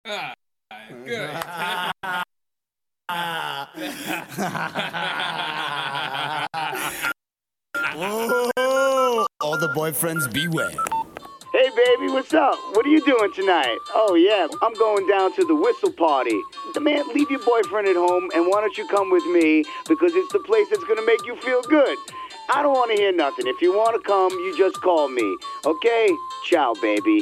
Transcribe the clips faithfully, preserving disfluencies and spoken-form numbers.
Ah, good. Whoa! All the boyfriends beware. Hey baby, what's up? What are you doing tonight? Oh yeah, I'm going down to the whistle party. Man, leave your boyfriend at home and why don't you come with me because it's the place that's gonna make you feel good. I don't want to hear nothing. If you want to come, you just call me. Okay? Ciao, baby.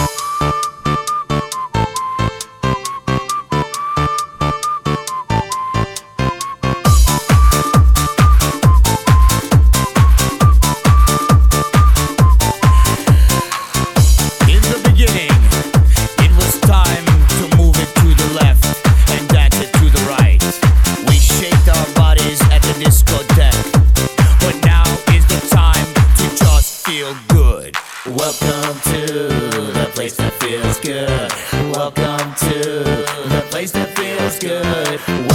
Good. Welcome to the place that feels good. Welcome to the place that feels good.